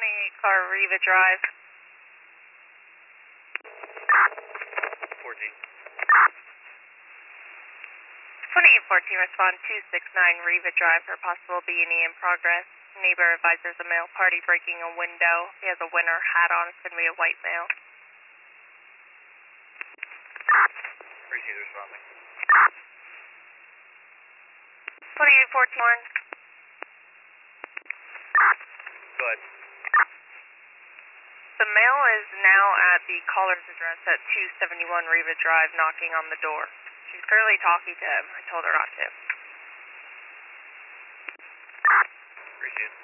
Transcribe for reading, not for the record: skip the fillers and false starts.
28 car Riva Drive. 14. 2814, respond 269 Riva Drive for possible B&E in progress. Neighbor advises a male party breaking a window. He has a winter hat on. It's going to be a white male. Appreciate responding. 2814. Go ahead. The male is now at the caller's address at 271 Riva Drive, knocking on the door. She's currently talking to him. I told her not to. Appreciate it.